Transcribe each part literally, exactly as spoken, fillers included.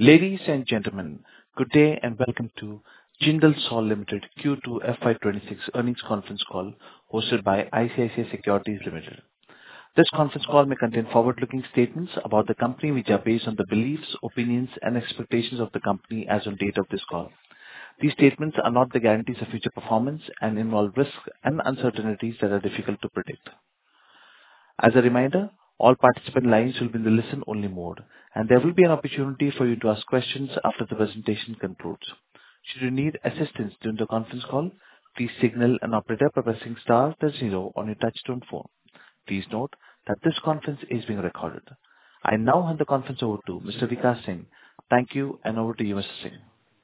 Ladies and gentlemen, good day and welcome to Jindal SAW Limited Q two F Y twenty-six earnings conference call hosted by I C I C I Securities Limited. This conference call may contain forward-looking statements about the company which are based on the beliefs, opinions, and expectations of the company as on date of this call. These statements are not the guarantees of future performance and involve risks and uncertainties that are difficult to predict. As a reminder, all participant lines will be in the listen-only mode, and there will be an opportunity for you to ask questions after the presentation concludes. Should you need assistance during the conference call, please signal an operator by pressing star then zero on your touchtone phone. Please note that this conference is being recorded. I now hand the conference over to Mister Vikas Singh. Thank you, and over to you, Mister Singh.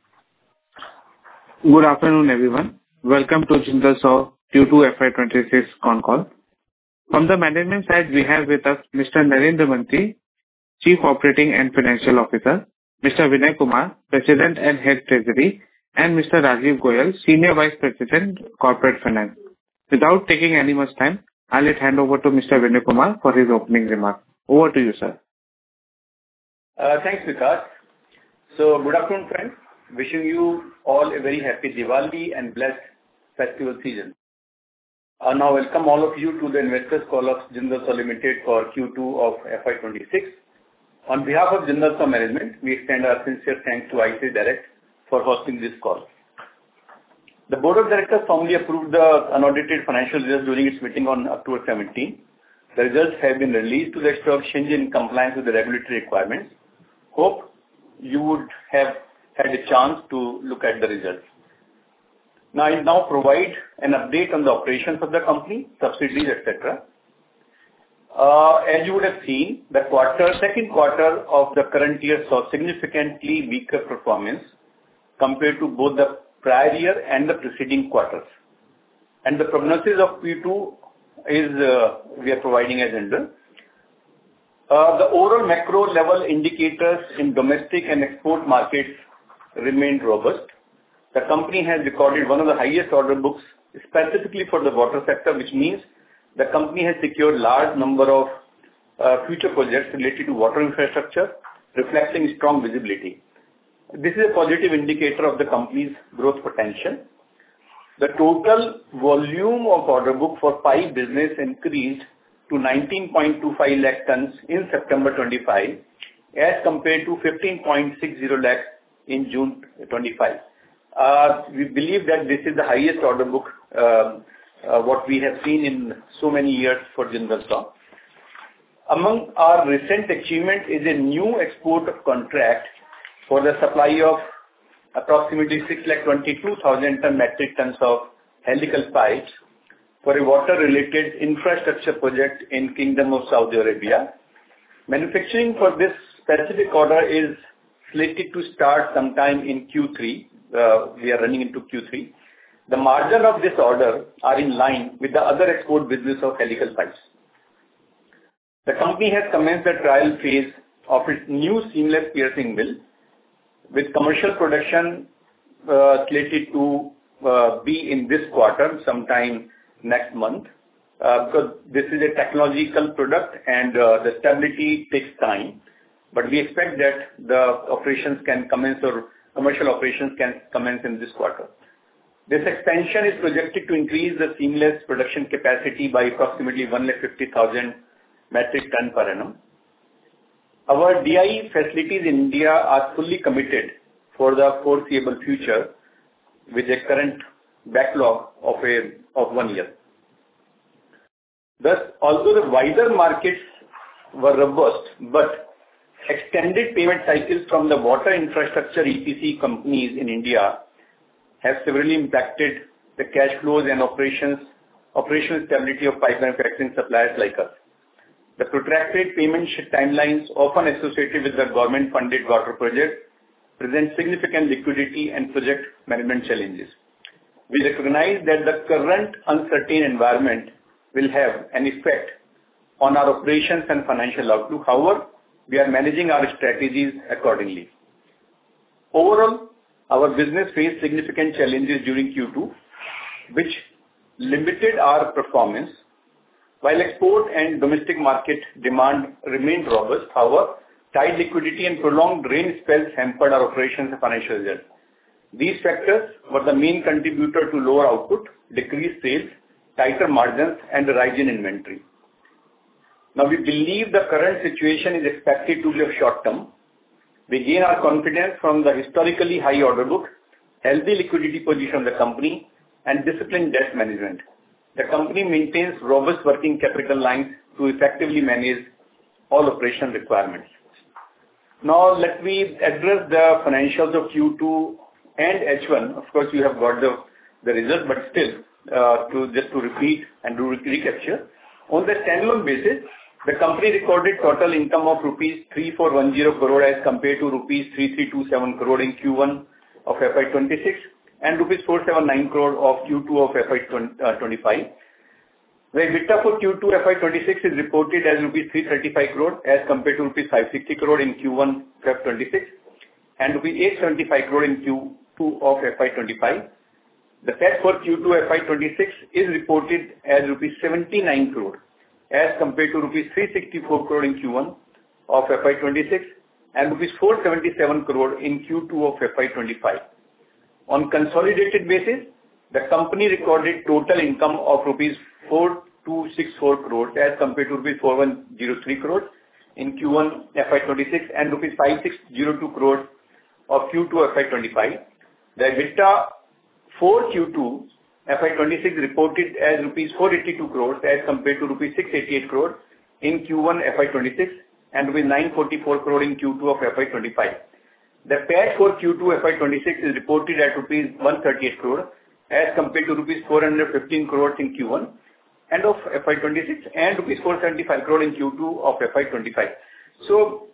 Good afternoon, everyone. Welcome to Jindal SAW Q two F Y twenty-six con call. From the management side, we have with us Mister Narendra Mantri, Chief Operating and Financial Officer, Mister Vinay Kumar, President and Head Treasury, and Mister Rajiv Goyal, Senior Vice President, Corporate Finance. Without taking any much time, I'll let hand over to Mister Vinay Kumar for his opening remarks. Over to you, sir. Uh, thanks, Vikas. So, good afternoon, friends. Wishing you all a very happy Diwali and blessed festival season. I now welcome all of you to the investors call of Jindal SAW Limited for Q two of F Y twenty-six. On behalf of Jindal SAW management, we extend our sincere thanks to I C I Direct for hosting this call. The Board of Directors formally approved the unaudited financial results during its meeting on October seventeenth. The results have been released to the stock exchange in compliance with the regulatory requirements. Hope you would have had a chance to look at the results. Now, I now provide an update on the operations of the company, subsidiaries, et cetera. Uh, as you would have seen, the quarter, second quarter of the current year saw significantly weaker performance compared to both the prior year and the preceding quarters. And the prognosis of Q two is uh, we are providing as under. Uh, the overall macro level indicators in domestic and export markets remained robust. The company has recorded one of the highest order books specifically for the water sector, which means the company has secured large number of uh, future projects related to water infrastructure, reflecting strong visibility. This is a positive indicator of the company's growth potential. The total volume of order book for pipe business increased to nineteen point two five lakh tons in September twenty-five as compared to fifteen point six zero lakh in June twenty-five. Uh, we believe that this is the highest order book uh, uh, what we have seen in so many years for Jindal SAW. Among our recent achievement is a new export contract for the supply of approximately six lakh twenty-two thousand ton metric tons of helical pipes for a water-related infrastructure project in Kingdom of Saudi Arabia. Manufacturing for this specific order is slated to start sometime in Q three. Uh, we are running into Q three. The margin of this order are in line with the other export business of helical pipes. The company has commenced the trial phase of its new seamless piercing mill, with commercial production uh, slated to uh, be in this quarter, sometime next month, uh, because this is a technological product and uh, the stability takes time. But we expect that the operations can commence or commercial operations can commence in this quarter. This expansion is projected to increase the seamless production capacity by approximately one lakh fifty thousand metric ton per annum. Our D I E facilities in India are fully committed for the foreseeable future with a current backlog of a of one year. Thus, although the wider markets were robust, but extended payment cycles from the water infrastructure E P C companies in India have severely impacted the cash flows and operations, operational stability of pipe manufacturing suppliers like us. The protracted payment timelines often associated with the government-funded water projects present significant liquidity and project management challenges. We recognize that the current uncertain environment will have an effect on our operations and financial outlook. However, we are managing our strategies accordingly. Overall, our business faced significant challenges during Q two, which limited our performance. While export and domestic market demand remained robust, however, tight liquidity and prolonged rain spells hampered our operations and financial results. These factors were the main contributor to lower output, decreased sales, tighter margins, and a rise in inventory. Now, we believe the current situation is expected to be of short term. We gain our confidence from the historically high order book, healthy liquidity position of the company, and disciplined debt management. The company maintains robust working capital lines to effectively manage all operational requirements. Now, let me address the financials of Q two and H one. Of course, you have got the, the results, but still, uh, to just to repeat and do recapture. On the standalone basis, the company recorded total income of rupees three four one zero crore as compared to rupees three three two seven crore in Q one of F Y twenty-six and rupees four seven nine crore of Q two of F Y twenty-five. The EBITDA for Q two F Y twenty-six is reported as rupees three thirty-five crore as compared to rupees five sixty crore in Q one F Y twenty-six and rupees eight seventy-five crore in Q two of F Y twenty-five. The P A T for Q two F Y twenty-six is reported as rupees seventy-nine crore as compared to rupees three sixty-four crore in Q one of F Y twenty-six and rupees four seventy-seven crore in Q two of F Y twenty-five. On consolidated basis, the company recorded total income of rupees four two six four crore as compared to rupees four one zero three crore in Q one F Y twenty-six and rupees five six zero two crore of Q two F Y twenty-five. The EBITDA for Q two F Y twenty-six reported as rupees four eighty-two crore as compared to rupees six eighty-eight crore in Q one F Y twenty-six and rupees nine forty-four crore in Q two of F Y twenty-five. The P A T for Q two F Y twenty-six is reported at rupees one thirty-eight crore as compared to rupees four hundred fifteen crore in Q one and of F Y twenty-six and rupees four seventy-five crore in Q two of F Y twenty-five. So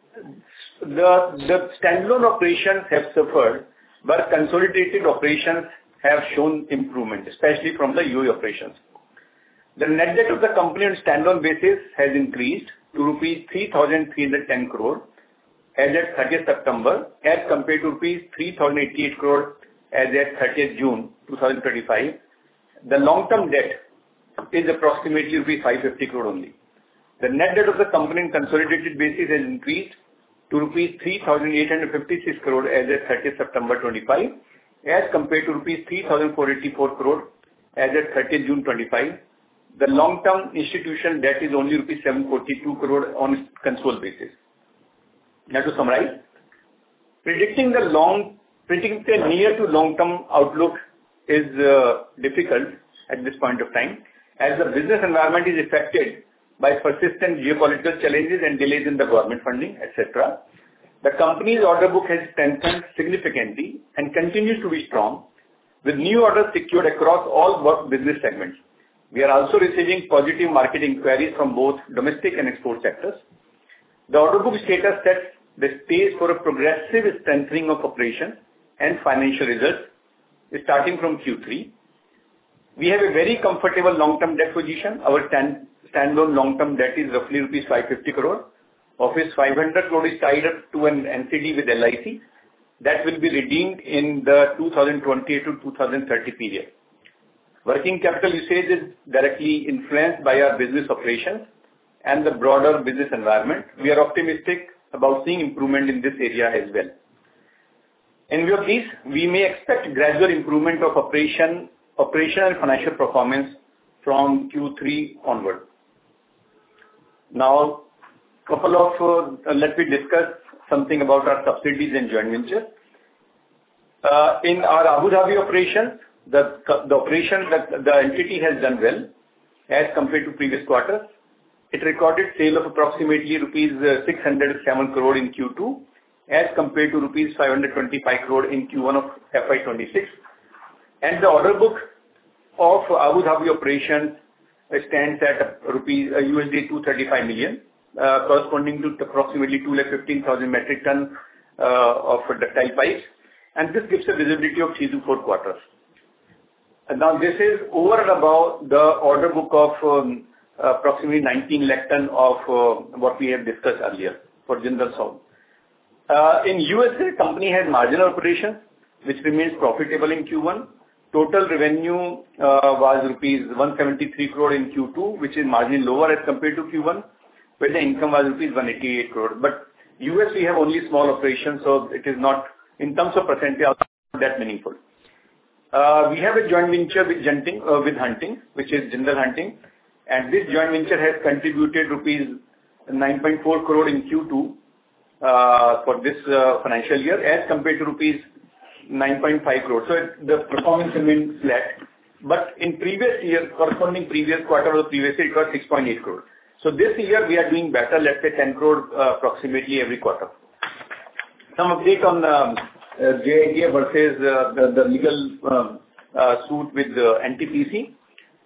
the the standalone operations have suffered, but consolidated operations have shown improvement, especially from the U A E operations. The net debt of the company on standalone basis has increased to rupees three thousand three hundred ten crore as at thirtieth September as compared to rupees three thousand eighty-eight crore as at thirtieth June twenty twenty-five. The long-term debt is approximately rupees five hundred fifty crore only. The net debt of the company on consolidated basis has increased to rupees three thousand eight hundred fifty-six crore as at thirtieth September twenty-five as compared to rupees three thousand four hundred eighty-four crore as at thirtieth June twenty-five. The long-term institution debt is only rupees seven hundred forty-two crore on consolidated basis. Now to summarize, predicting the long, predicting the near to long-term outlook is uh, difficult at this point of time, as the business environment is affected by persistent geopolitical challenges and delays in the government funding, et cetera. The company's order book has strengthened significantly and continues to be strong, with new orders secured across all work business segments. We are also receiving positive market inquiries from both domestic and export sectors. The order book status sets the stage for a progressive strengthening of operations and financial results starting from Q three. We have a very comfortable long-term debt position. Our stand, standalone long-term debt is roughly rupees five hundred fifty crore, of which five hundred crore is tied up to an N C D with L I C that will be redeemed in the two thousand twenty-eight to two thousand thirty period. Working capital usage is directly influenced by our business operations and the broader business environment. We are optimistic about seeing improvement in this area as well. In view of this, we may expect gradual improvement of operation, operational and financial performance from Q three onward. Now, couple of, uh, let me discuss something about our subsidiaries and joint ventures. Uh, in our Abu Dhabi operations, the, the operation, that the entity has done well as compared to previous quarters. It recorded sale of approximately rupees six hundred seven crore in Q two as compared to rupees five hundred twenty-five crore in Q one of F Y twenty-six. And the order book of Abu Dhabi operations stands at rupees uh, U S D two hundred thirty-five million, uh, corresponding to approximately two lakh fifteen thousand metric ton uh, of ductile pipes. And this gives a visibility of three to four quarters. And now this is over and above the order book of um, approximately nineteen lakh ton of uh, what we have discussed earlier for Jindal Saw. Uh, in U S A, company has marginal operations, which remains profitable in Q one. Total revenue uh, was rupees one hundred seventy-three crore in Q two, which is marginally lower as compared to Q one, where the income was rupees one hundred eighty-eight crore. But U S, we have only small operations, so it is not, in terms of percentage, not that meaningful. Uh, we have a joint venture with Hunting, uh, with Hunting, which is Jindal Hunting, and this joint venture has contributed rupees nine point four crore in Q two uh, for this uh, financial year, as compared to rupees nine point five crore. So it, the performance remains flat. But in previous year, corresponding previous quarter or previous year, it was six point eight crore. So this year we are doing better, let's say ten crore uh, approximately every quarter. Some update on um, uh, J I T F versus uh, the, the legal um, uh, suit with the N T P C.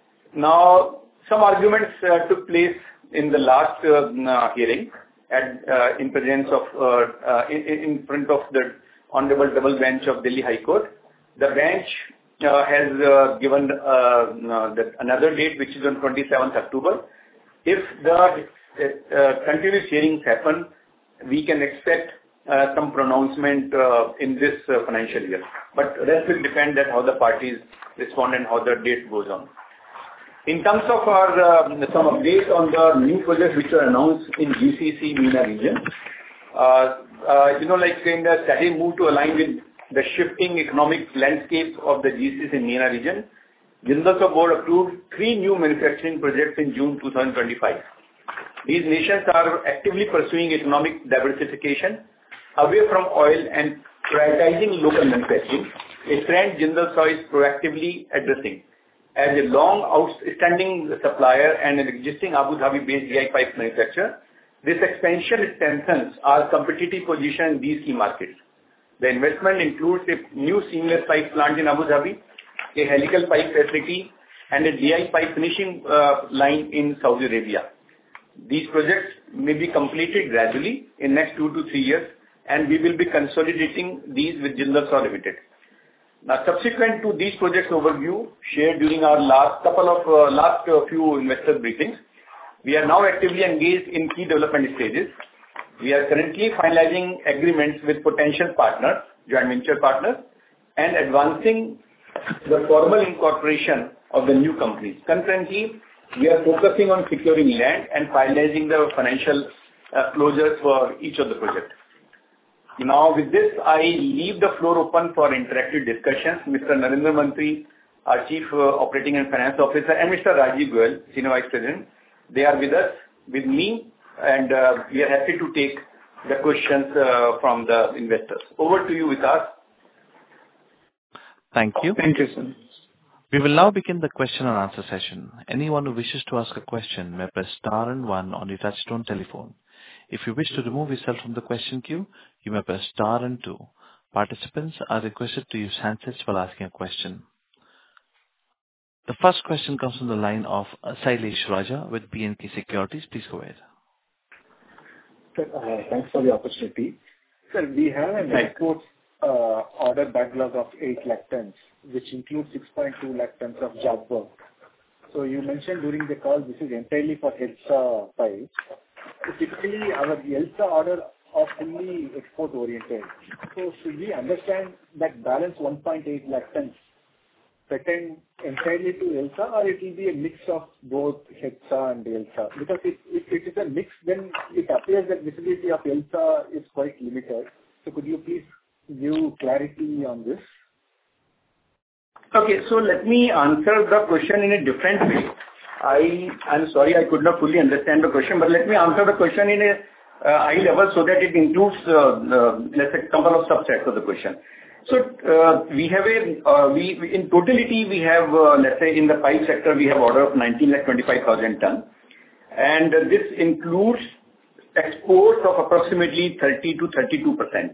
Now, some arguments uh, took place in the last uh, uh, hearing at, uh, in presence of, uh, uh, in, in front of the Honorable Double Bench of Delhi High Court. The bench uh, has uh, given uh, uh, the, another date, which is on twenty-seventh October. If the uh, continuous hearings happen, we can expect uh, some pronouncement uh, in this uh, financial year. But rest will depend on how the parties respond and how the date goes on. In terms of our uh, some updates on the new projects which were announced in G C C MENA region, uh, uh, you know, like in the steady move to align with the shifting economic landscape of the G C C MENA region, Jindal SAW board approved three new manufacturing projects in June two thousand twenty-five. These nations are actively pursuing economic diversification away from oil and prioritizing local manufacturing, a trend Jindal SAW is proactively addressing. As a long outstanding supplier and an existing Abu Dhabi-based D I pipe manufacturer, this expansion strengthens our competitive position in these key markets. The investment includes a new seamless pipe plant in Abu Dhabi, a helical pipe facility, and a D I pipe finishing uh, line in Saudi Arabia. These projects may be completed gradually in next two to three years, and we will be consolidating these with Jindal SAW Limited. Now, subsequent to these projects overview shared during our last couple of uh, last uh, few investor briefings, we are now actively engaged in key development stages. We are currently finalizing agreements with potential partners, joint venture partners, and advancing the formal incorporation of the new companies. Concurrently, we are focusing on securing land and finalizing the financial uh, closures for each of the projects. Now, with this, I leave the floor open for interactive discussions. Mister Narendra Mantri, our Chief uh, Operating and Finance Officer, and Mister Rajiv Goyal, Senior Vice President, they are with us, with me, and uh, we are happy to take the questions uh, from the investors. Over to you, Vikas. Thank you. Thank you, sir. We will now begin the question and answer session. Anyone who wishes to ask a question may press star and one on your touchtone telephone. If you wish to remove yourself from the question queue, you may press star and two. Participants are requested to use handsets while asking a question. The first question comes from the line of Sailesh Raja with B and K Securities. Please go ahead. Sir, uh, thanks for the opportunity. Sir, we have an export uh, order backlog of eight lakh tons, which includes six point two lakh tons of job work. So you mentioned during the call this is entirely for HELSA pipes. Typically, our HELSA order are fully export oriented. So should we understand that balance one point eight lakh tons pertain entirely to HELSA, or it will be a mix of both HELSA and HELSA? Because if, if it is a mix, then it appears that visibility of HELSA is quite limited. So could you please give clarity on this? Okay, so let me answer the question in a different way. I am sorry I could not fully understand the question, but let me answer the question in a uh, high level so that it includes, uh, uh, let's say, a couple of subsets of the question. So uh, we have a, uh, we, we in totality we have, uh, let's say, in the pipe sector we have order of nineteen lakh twenty-five thousand ton, and uh, this includes exports of approximately thirty to thirty-two percent.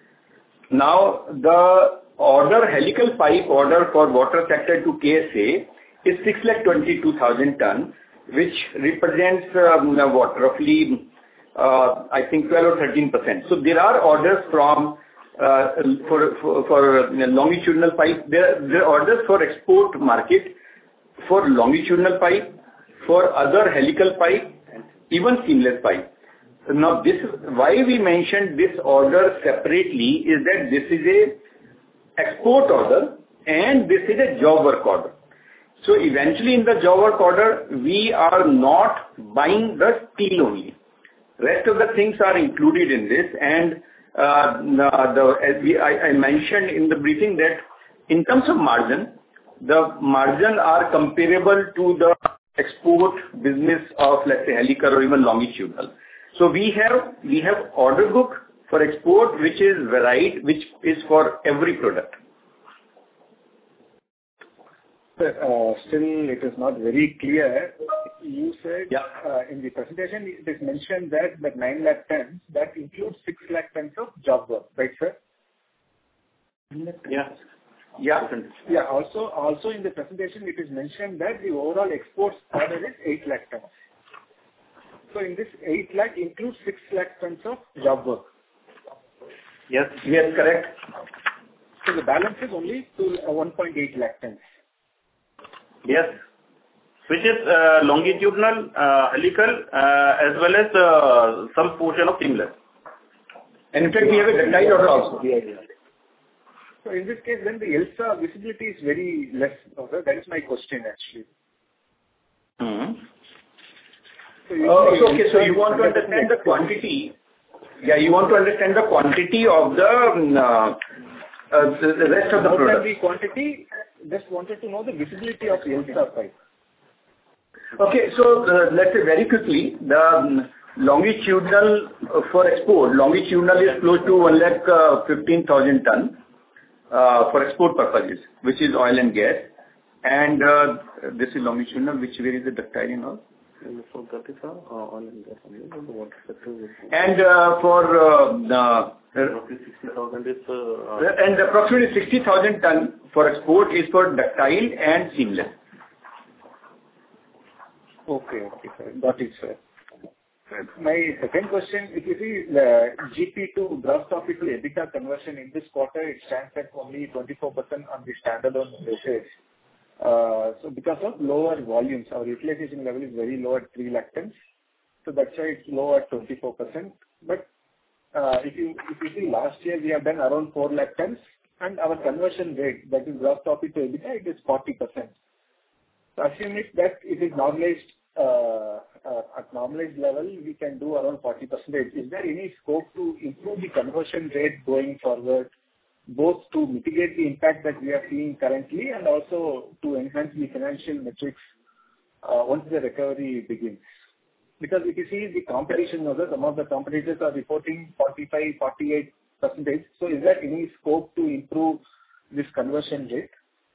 Now the order helical pipe order for water sector to K S A is six lakh twenty-two thousand ton, which represents um, what roughly uh, I think twelve or thirteen percent. So there are orders from uh, for for, for longitudinal pipe. There there are orders for export market for longitudinal pipe, for other helical pipe, even seamless pipe. Now this is why we mentioned this order separately, is that this is a export order and this is a job work order. So eventually in the job work order, we are not buying the steel only. Rest of the things are included in this. And uh, the, as we, I, I mentioned in the briefing that in terms of margin, the margin are comparable to the export business of, let's say, helical or even longitudinal. So we have we have order book for export, which is varied, which is for every product. Sir, uh, still it is not very clear. You said Yeah. uh, in the presentation it is mentioned that the nine lakh tons, that includes six lakh tons of job work, right, sir? Yeah. Yeah. Yeah. Also, also in the presentation it is mentioned that the overall exports order is eight lakh tons. So in this eight lakh includes six lakh tons of job work. Yes. Yes, correct. So the balance is only to uh, one point eight lakh tons. Yes. Which is uh, longitudinal, uh, helical, uh, as well as uh, some portion of seamless. And in fact, we have a ductile order also. So in this case, then the ELSA visibility is very less. Okay? That is my question actually. Mm-hmm. So Uh, so, okay, so you want to understand the quantity. Yeah, you want to understand the quantity of the, um, uh, uh, the, the rest of the more product. than the quantity, just wanted to know the visibility of ELSA pipe. Okay, so uh, let's say very quickly, the um, longitudinal uh, for export, longitudinal is close to one lakh fifteen thousand ton uh, for export purposes, which is oil and gas. And uh, this is longitudinal, which where is the ductile and all? So that is uh, oil and gas. And uh, for uh, the sixty thousand is uh, and approximately sixty thousand ton for export is for ductile and seamless. Okay, okay, sir. Got it, sir. Sir, my second question, if you see the G P to gross profit to EBITDA conversion in this quarter, it stands at only twenty-four percent on the standalone basis. Uh, so because of lower volumes, our utilization level is very low at three lakh tons. So that's why it's low at twenty-four percent. But uh, if you if you see last year, we have done around four lakh tons, and our conversion rate, that is gross profit to EBITDA, it is forty percent. So assume it that it is normalized, uh, uh, at normalized level, we can do around forty percent. Is there any scope to improve the conversion rate going forward, both to mitigate the impact that we are seeing currently and also to enhance the financial metrics uh, once the recovery begins? Because if you see the competition, some of the competitors are reporting forty-five, forty-eight percent. So is there any scope to improve this conversion rate?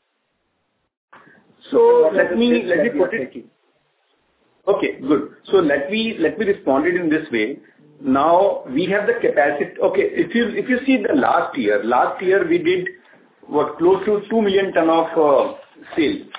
So let me let me put it. Okay, good. So let me let me respond it in this way. Now we have the capacity. Okay, if you if you see the last year, last year we did what close to two million ton of uh, sales.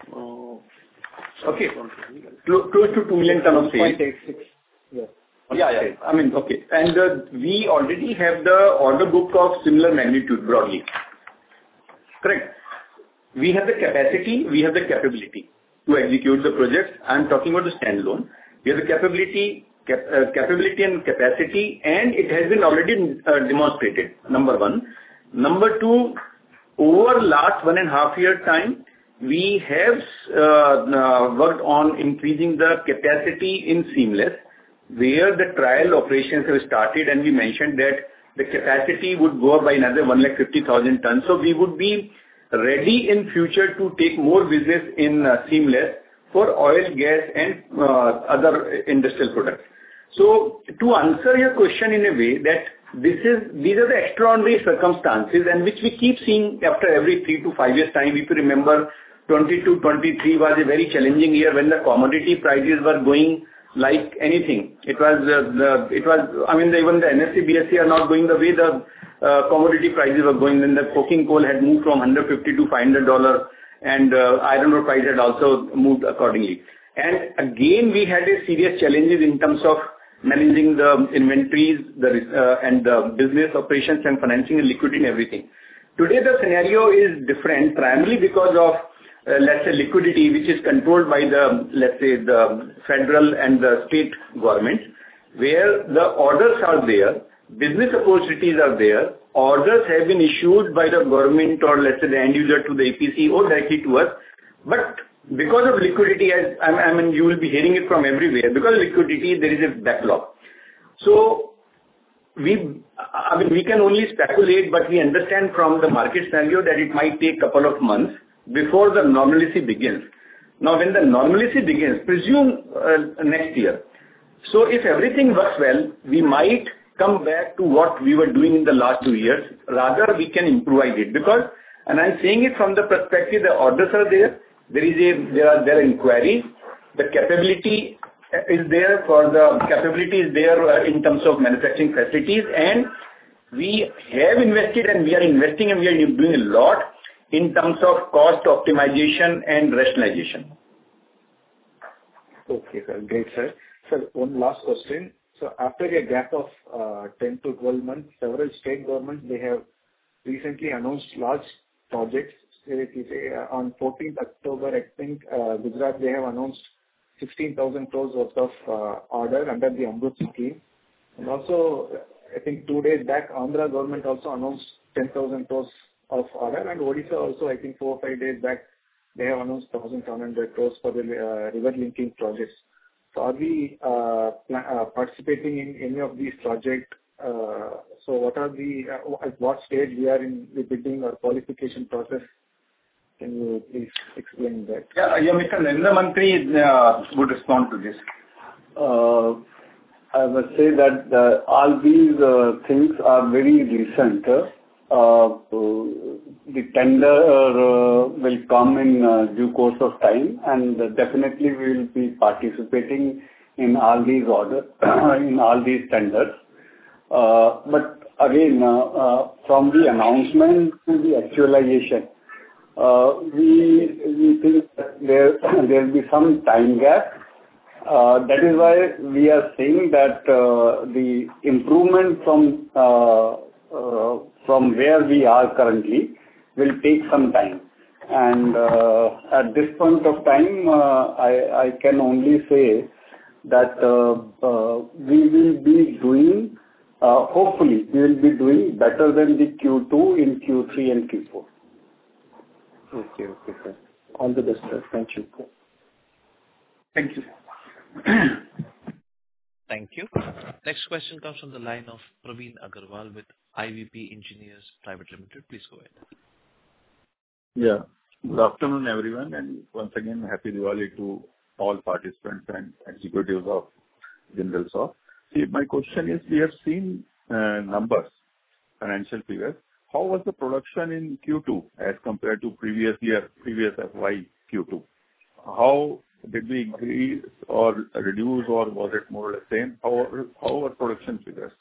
Okay, close close to two million ton of sales. Yeah. Yeah, yeah. I mean, okay, and uh, we already have the order book of similar magnitude broadly. Correct. We have the capacity, we have the capability to execute the projects. I'm talking about the standalone. We have the capability, cap, uh, capability and capacity, and it has been already uh, demonstrated, number one. Number two, over last one and a half year time, we have uh, uh, worked on increasing the capacity in seamless, where the trial operations have started, and we mentioned that the capacity would go up by another one lakh fifty thousand tons. So we would be ready in future to take more business in uh, seamless for oil, gas and uh, other industrial products. So to answer your question in a way that this is, these are the extraordinary circumstances and which we keep seeing after every three to five years time. If you remember, twenty-two twenty-three was a very challenging year when the commodity prices were going like anything. It was, uh, the, it was, I mean, the, even the N S E, B S E are not going the way the uh, commodity prices were going. Then the coking coal had moved from one hundred fifty to five hundred dollars and uh, iron ore price had also moved accordingly. And again, we had a serious challenges in terms of managing the inventories, the uh, and the business operations and financing and liquidity and everything. Today, the scenario is different, primarily because of Uh, let's say liquidity, which is controlled by the, let's say, the federal and the state government, where the orders are there, business opportunities are there, orders have been issued by the government or let's say the end user to the A P C or directly to us. But because of liquidity, as I mean, you will be hearing it from everywhere, because of liquidity, there is a backlog. So we, I mean, we can only speculate, but we understand from the market scenario that it might take a couple of months before the normalcy begins. Now, when the normalcy begins, presume uh, next year. So if everything works well, we might come back to what we were doing in the last two years. Rather, we can improvise it because, and I'm saying it from the perspective, the orders are there. There is a, there are, there are inquiries. The capability is there for the capability is there in terms of manufacturing facilities, and we have invested and we are investing and we are doing a lot in terms of cost optimization and rationalization. Okay, sir. Great, sir. Sir, one last question. So after a gap of uh, ten to twelve months, several state governments, they have recently announced large projects. If you say uh, on fourteenth October, I think uh, Gujarat, they have announced sixteen thousand crores worth of uh, order under the Amrut scheme. And also, I think two days back, Andhra government also announced ten thousand crores of order, and Odisha also, I think four or five days back, they have announced one thousand seven hundred crores for the uh, river linking projects. So are we uh, pl- uh, participating in any of these projects? Uh, so what are the, uh, at what stage we are in the bidding or qualification process? Can you please explain that? Yeah, yeah, Mister Narendra Mantri uh, would respond to this. Uh, I must say that uh, all these uh, things are very recent. Uh, the tender uh, will come in uh, due course of time, and uh, definitely we will be participating in all these orders, in all these tenders. Uh, but again, uh, uh, from the announcement to the actualization, uh, we we think that there there will be some time gap. Uh, that is why we are saying that uh, the improvement from uh, uh, from where we are currently will take some time. And uh, at this point of time, uh, I, I can only say that uh, uh, we will be doing, uh, hopefully, we will be doing better than the Q two in Q three and Q four. Okay, okay, sir. All the best, sir. Thank you. Thank you. Thank you. Next question comes from the line of Praveen Agarwal with I V P Engineers Private Limited. Please go ahead. Yeah. Good afternoon, everyone, and once again, happy Diwali to all participants and executives of Jindal SAW. See, my question is, we have seen uh, numbers, financial figures. How was the production in Q two as compared to previous year, previous F Y Q two? How did we increase or reduce, or was it more or less same? How how were production figures?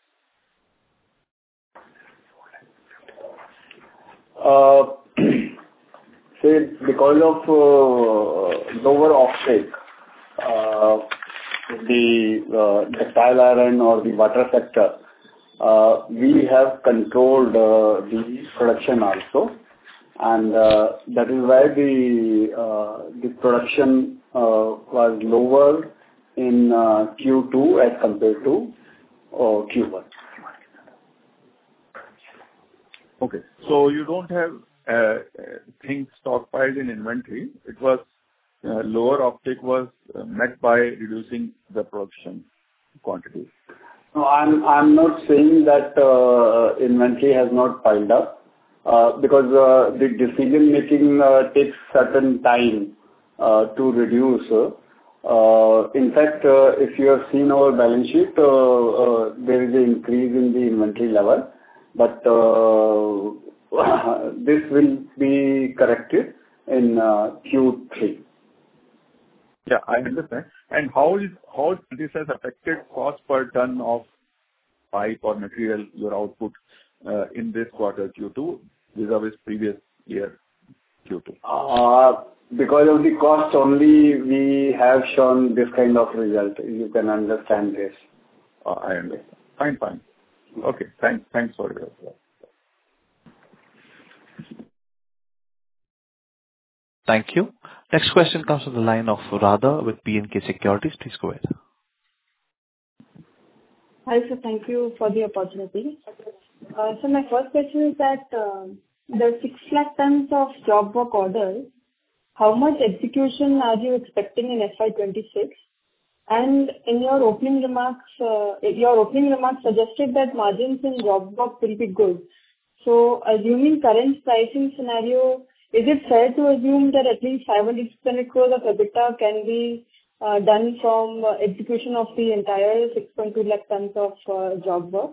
Uh, say because of uh, lower offtake, uh, the uh, textile iron or the water sector, uh, we have controlled uh, the production also, and uh, that is why the uh, the production uh, was lower in uh, Q two as compared to uh, Q one. Okay. So you don't have uh, things stockpiled in inventory. It was uh, lower offtake was uh, met by reducing the production quantity. No, I'm I'm not saying that uh, inventory has not piled up, uh, because uh, the decision making uh, takes certain time uh, to reduce. Uh, in fact, uh, if you have seen our balance sheet, uh, uh, there is an increase in the inventory level, but uh, this will be corrected in uh, Q three. Yeah, I understand. And how is how this has affected cost per ton of pipe or material, your output, uh, in this quarter Q two vis-a-vis previous year Q two? Uh, because of the cost only, we have shown this kind of result. You can understand this. Uh, I understand. Fine, fine. Okay, thanks. Thanks for your answer. Thank you. Next question comes from the line of Radha with B and K Securities. Please go ahead. Hi, sir. Thank you for the opportunity. Uh, so my first question is that uh, the six lakh tons of job work orders, how much execution are you expecting in F Y twenty-six? And in your opening remarks, uh, your opening remarks suggested that margins in job work will be good. So assuming current pricing scenario, is it fair to assume that at least five hundred crores of EBITDA can be uh, done from uh, execution of the entire six point two lakh tons of uh, job work?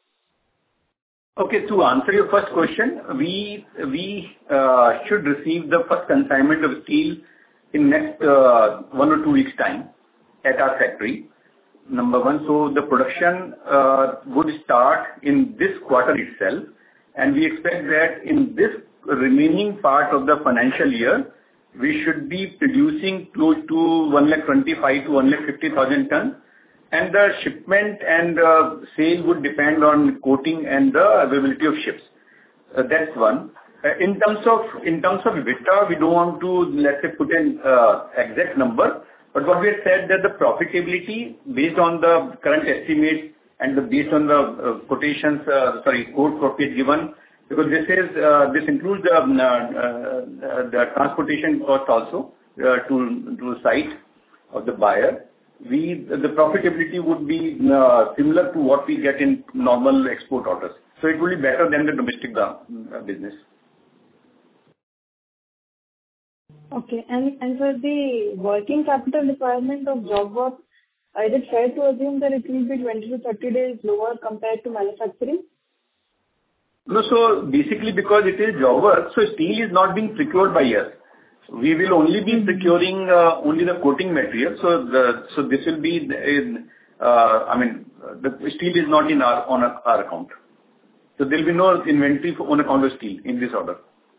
Okay, to answer your first question, we we uh, should receive the first consignment of steel in next uh, one or two weeks' time at our factory. Number one, so the production uh, would start in this quarter itself, and we expect that in this remaining part of the financial year, we should be producing close to one lakh twenty-five to one lakh fifty thousand tons. And the shipment and uh, sale would depend on coating and the availability of ships. Uh, that's one. Uh, in terms of in terms of EBITDA, we don't want to, let's say, put an uh, exact number. But what we have said that the profitability based on the current estimates and the, based on the uh, quotations, uh, sorry, quote profit given, because this is uh, this includes the, uh, uh, the transportation cost also uh, to to site of the buyer. We the profitability would be uh, similar to what we get in normal export orders. So it will be better than the domestic uh, business. Okay. And and for the working capital requirement of job work, is it fair to assume that it will be twenty to thirty days lower compared to manufacturing? No, so basically because it is job work, so steel is not being procured by us. We will only be procuring uh, only the coating material. So the so this will be in, uh, I mean, the steel is not in our on our, our account. So there will be no inventory for, on account of steel in this order.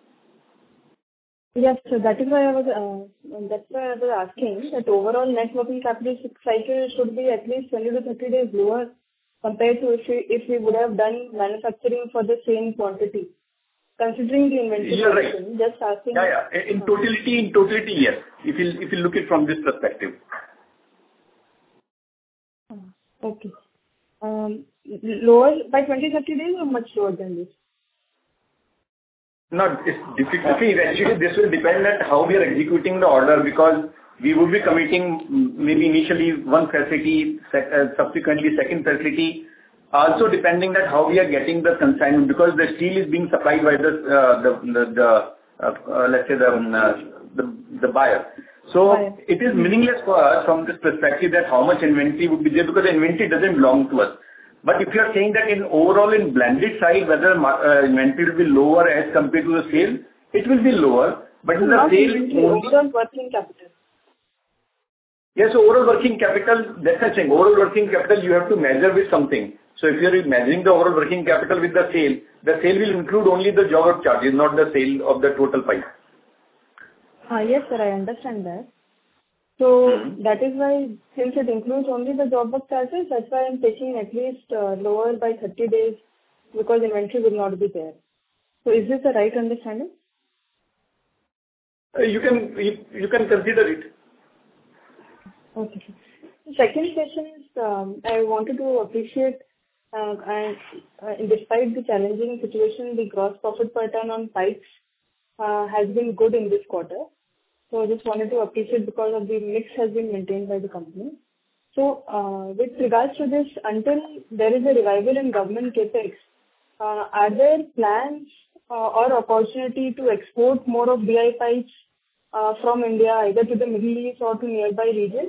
Yes, so that is why I was uh, that's why I was asking that overall net working capital cycle should be at least twenty to thirty days lower compared to if we if we would have done manufacturing for the same quantity. Considering the inventory You're right. position, just asking. Yeah, yeah. In totality, in totality, yes. If you if you look it from this perspective. Okay. Um, lower by twenty to thirty days or much lower than this? No, it's difficult. See, eventually this will depend on how we are executing the order, because we would be committing maybe initially one facility, sec- uh, subsequently second facility. Also depending that how we are getting the consignment, because the steel is being supplied by the, uh, the, the, the uh, uh, let's say the, um, uh, the, the buyer. So Buyer. It is meaningless for us from this perspective that how much inventory would be there, because the inventory doesn't belong to us. But if you are saying that in overall in blended side, whether uh, inventory will be lower as compared to the sale, it will be lower. But in the Not sale, inventory, only, overall working capital. yes, so overall working capital, that's the thing. Overall working capital you have to measure with something. So if you are measuring the overall working capital with the sale, the sale will include only the job work charges, not the sale of the total pipe. Ah, yes, sir, I understand that. So Mm-hmm. that is why, since it includes only the job work charges, that's why I'm taking at least uh, lower by thirty days, because inventory will not be there. So is this the right understanding? Uh, You can you, you can consider it. Okay. The second question is, um, I wanted to appreciate, uh, and uh, despite the challenging situation, the gross profit per ton on pipes uh, has been good in this quarter. So I just wanted to appreciate because of the mix has been maintained by the company. So uh, with regards to this, until there is a revival in government capex, uh, are there plans uh, or opportunity to export more of D I pipes uh, from India either to the Middle East or to nearby regions?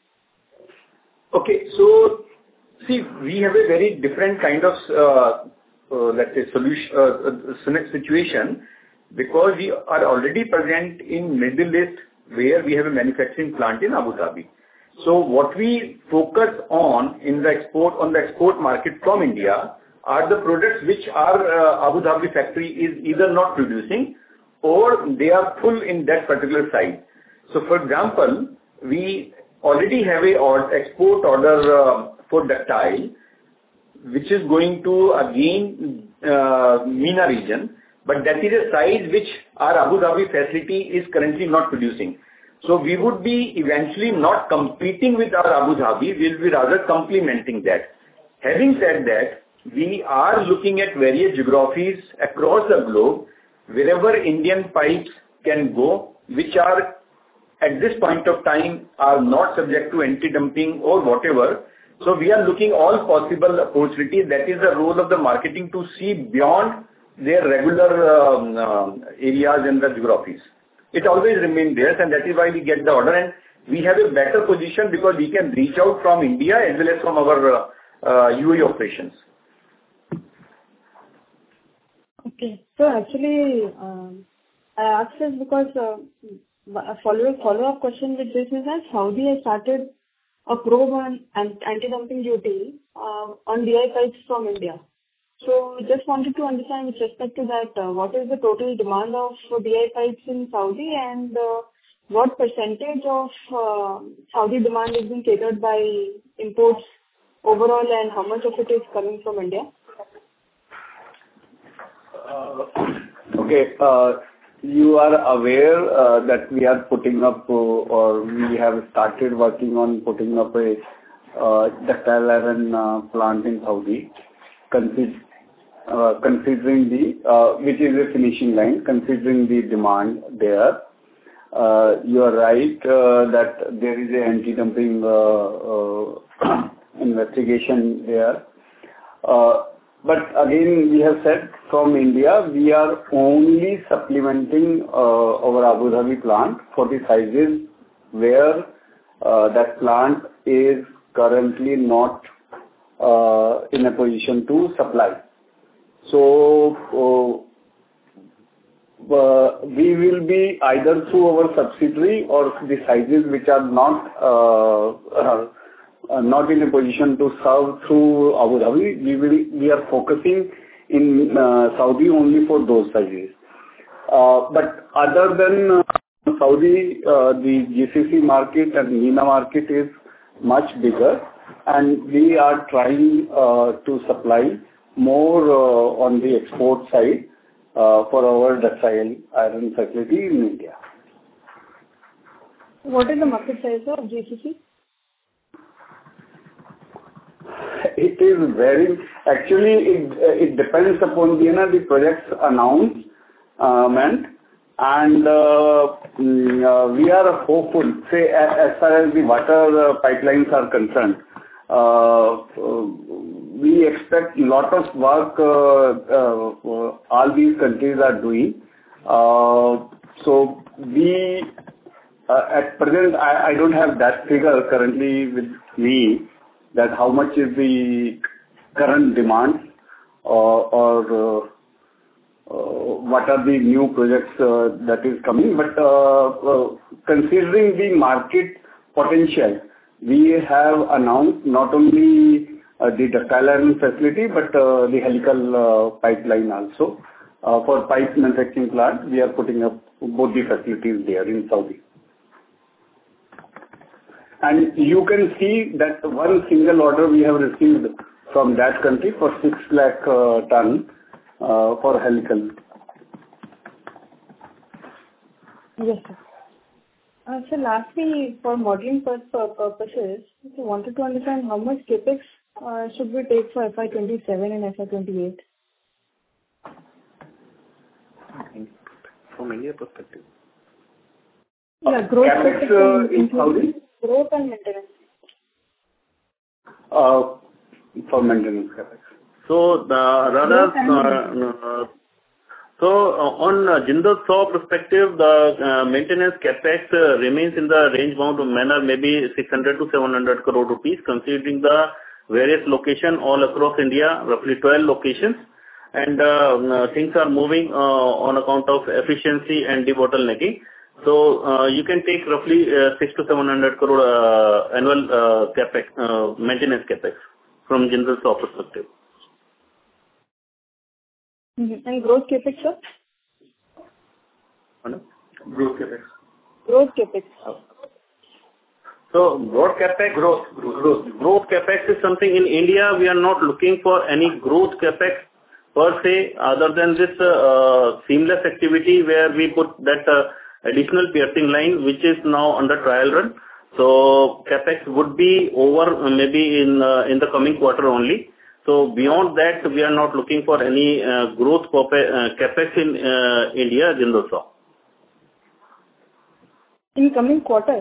Okay. So see, we have a very different kind of, uh, uh, let's say, solution, uh, uh, situation, because we are already present in Middle East, where we have a manufacturing plant in Abu Dhabi. So what we focus on in the export, on the export market from India are the products which our uh, Abu Dhabi factory is either not producing or they are full in that particular site. So for example, we already have a or export order uh, for ductile, which is going to again uh, MENA region, but that is a size which our Abu Dhabi facility is currently not producing. So we would be eventually not competing with our Abu Dhabi, we'll be rather complementing that. Having said that, we are looking at various geographies across the globe, wherever Indian pipes can go, which are at this point of time are not subject to anti-dumping or whatever. So we are looking all possible opportunities. That is the role of the marketing, to see beyond their regular um, uh, areas and the geographies. It always remains there, and that is why we get the order, and we have a better position because we can reach out from India as well as from our uh, uh, U A E operations. Okay. So actually, um, I asked this because uh, a follow follow-up question with this is that Saudi has started a probe on an- anti-dumping duty uh, on D I pipes from India. So just wanted to understand with respect to that, uh, what is the total demand of D I pipes in Saudi, and uh, what percentage of uh, Saudi demand is being catered by imports overall, and how much of it is coming from India? Uh, okay. Uh, you are aware uh, that we are putting up uh, or we have started working on putting up a uh, ductile iron uh, plant in Saudi, consider, uh, considering the, uh, which is a finishing line, considering the demand there. Uh, you are right uh, that there is a anti-dumping uh, uh, investigation there. Uh, But again, we have said from India, we are only supplementing uh, our Abu Dhabi plant for the sizes where uh, that plant is currently not uh, in a position to supply. So, uh, uh, we will be either through our subsidiary or the sizes which are not uh, uh, Uh, not in a position to serve through Abu Dhabi. We will, we are focusing in uh, Saudi only for those sizes. Uh, but other than uh, Saudi, uh, the G C C market and MENA market is much bigger, and we are trying uh, to supply more uh, on the export side uh, for our ductile iron facility in India. What is the market size of G C C? It is very, actually, it, it depends upon the, you know, the project's announcement, and uh, uh, we are hopeful, say, as, as far as the water uh, pipelines are concerned. Uh, uh, we expect a lot of work uh, uh, all these countries are doing. Uh, so we, uh, at present, I, I don't have that figure currently with me, that how much is the current demand uh, or uh, uh, what are the new projects uh, that is coming. But uh, uh, considering the market potential, we have announced not only uh, the ductile iron facility, but uh, the helical uh, pipeline also. Uh, for pipe manufacturing plant, we are putting up both the facilities there in Saudi. And you can see that one single order we have received from that country for six lakh uh, ton uh, for helical. Yes, sir. Uh, so lastly, for modeling purposes, I wanted to understand how much capex uh, should we take for F Y twenty-seven and F Y twenty-eight? From India perspective. Yeah, growth capex uh, in Saudi? Growth and maintenance. Uh, for maintenance capex. So the rather uh, uh, so uh, on uh, Jindal SAW perspective, the uh, maintenance capex uh, remains in the range bound manner, maybe six hundred to seven hundred crore rupees, considering the various locations all across India, roughly twelve locations, and uh, uh, things are moving uh, on account of efficiency and debottlenecking. So uh, you can take roughly uh, six to seven hundred crore uh, annual uh, capex, uh, maintenance capex from Jindal SAW perspective. Mm-hmm. And growth capex, sir? Hello? Growth capex. Growth capex. Oh. So growth capex, growth, growth, growth capex is something in India we are not looking for any growth capex per se, other than this uh, uh, seamless activity where we put that uh, additional piercing line, which is now under trial run. So capex would be over uh, maybe in uh, in the coming quarter only. So beyond that, we are not looking for any uh, growth capex in uh, India, Jindal SAW. in coming quarter?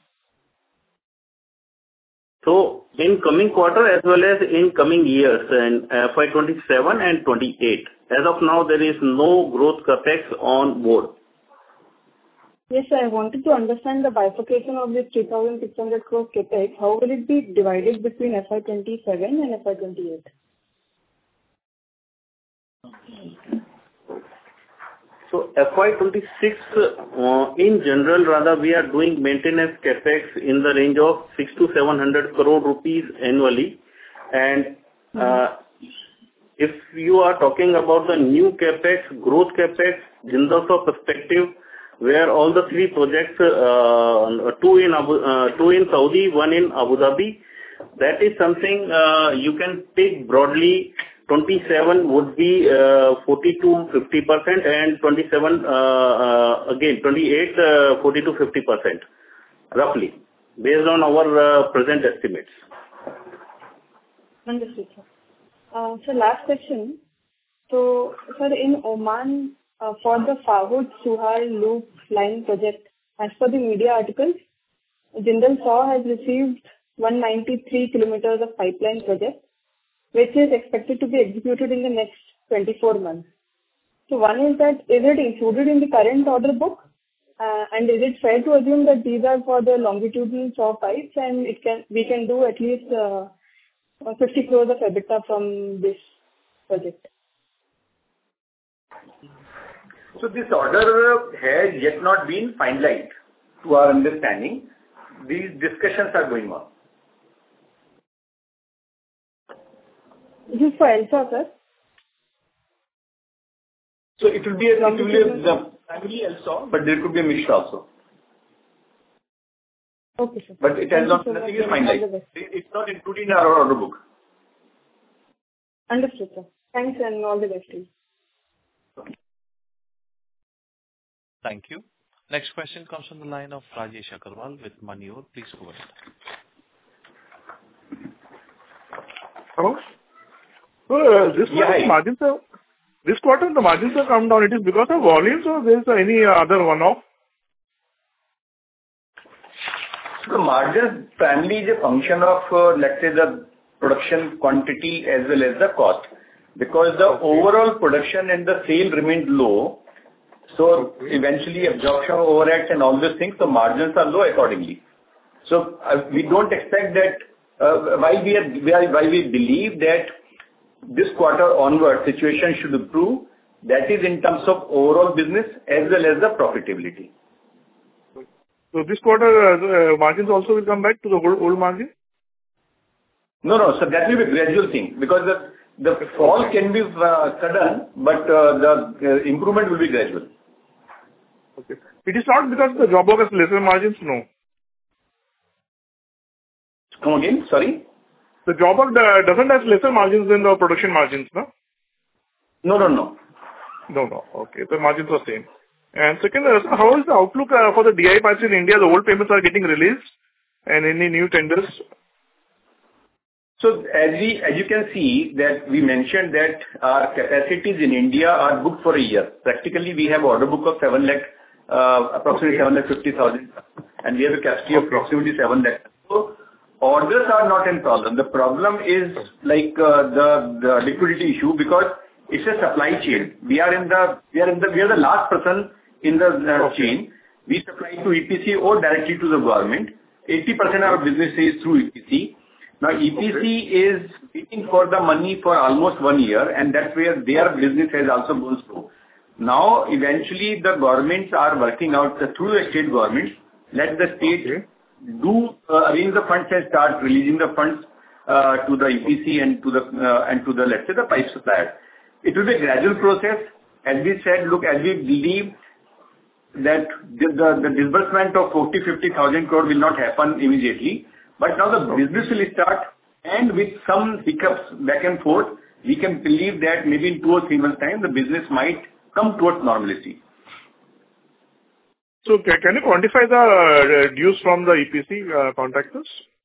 So in coming quarter as well as in coming years, in F Y twenty-seven and twenty-eight, as of now, there is no growth CapEx on board. Yes, sir. I wanted to understand the bifurcation of this three thousand six hundred crore CapEx. How will it be divided between F Y twenty-seven and F Y twenty-eight? So F Y twenty-six, uh, in general, rather, we are doing maintenance CapEx in the range of six to seven hundred crore rupees annually. And uh, if you are talking about the new CapEx, growth CapEx, Jindal Saw perspective, where all the three projects, uh, two in Abu, uh, two in Saudi, one in Abu Dhabi, that is something uh, you can take broadly. twenty-seven would be uh, forty to fifty percent, and twenty-seven uh, uh, again twenty-eight uh, forty to fifty percent, roughly, based on our uh, present estimates. Understood, sir. Uh, so last question. So, sir, in Oman, uh, for the Farhud-Suhal Loop Line project, as per the media articles, Jindal Saw has received one hundred ninety-three kilometers of pipeline project, which is expected to be executed in the next twenty-four months. So one is that, is it included in the current order book? Uh, and is it fair to assume that these are for the longitudinal saw pipes, and it can we can do at least uh, fifty crores of EBITDA from this project? So this order has yet not been finalized to our understanding. These discussions are going on. This is for ELSA, sir? So it will be a, it will be a, the primary ELSA, but there could be a mixture also. Okay, sir. But it has not, nothing is finalized. It, it's not included in our order book. Understood, sir. Thanks and all the best to you. Thank you. Next question comes from the line of Rajesh Agarwal with Moneyore. Please go ahead. Hello? So, uh, this Yeah, quarter, hi. margins are, this quarter the margins have come down. It is because of volumes, or there is any other one-off? So the margin primarily is a function of, uh, let's say, the production quantity as well as the cost. Because the overall production and the sale remained low, so eventually absorption of overheads and all those things, the margins are low accordingly. So uh, we don't expect that, uh, while we are, we are, while we believe that this quarter onward situation should improve, that is in terms of overall business as well as the profitability. So this quarter, uh, the margins also will come back to the old, old margin? No, no. So that will be a gradual thing, because the the fall can be uh, sudden, but uh, the uh, improvement will be gradual. Okay. It is not because the job work has lesser margins, no? Come again? Sorry? The job work uh, doesn't have lesser margins than the production margins, no? No, no, no. No, no. Okay. The margins are same. And second, uh, so how is the outlook uh, for the D I pipes in India? The old payments are getting released, and any new tenders? So as we, as you can see that we mentioned that our capacities in India are booked for a year. Practically, we have order book of seven lakh, uh, approximately seven lakh fifty thousand, and we have a capacity of approximately seven lakh. So orders are not a problem. The problem is like uh, the the liquidity issue, because it's a supply chain. We are in the we are in the we are the last person in the uh, Okay. chain. We supply to E P C or directly to the government. eighty percent of our business is through E P C. Now, E P C Okay. is waiting for the money for almost one year, and that's where their business has also gone slow. Now, eventually, the governments are working out, the through the state governments, let the state Okay. do uh, arrange the funds and start releasing the funds uh, to the E P C and to the, uh, and to the, let's say, the pipe suppliers. It will be a gradual process. As we said, look, as we believe that the the the disbursement of forty fifty thousand crore will not happen immediately, but now the business will start, and with some hiccups back and forth, we can believe that maybe in two or three months' time, the business might come towards normalcy. So ca- can you quantify the uh, dues from the E P C uh, contractors?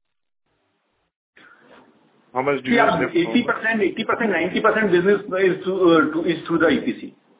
How much dues? Yeah, left eighty from- percent, eighty percent, ninety percent business is through uh, to- is through the E P C.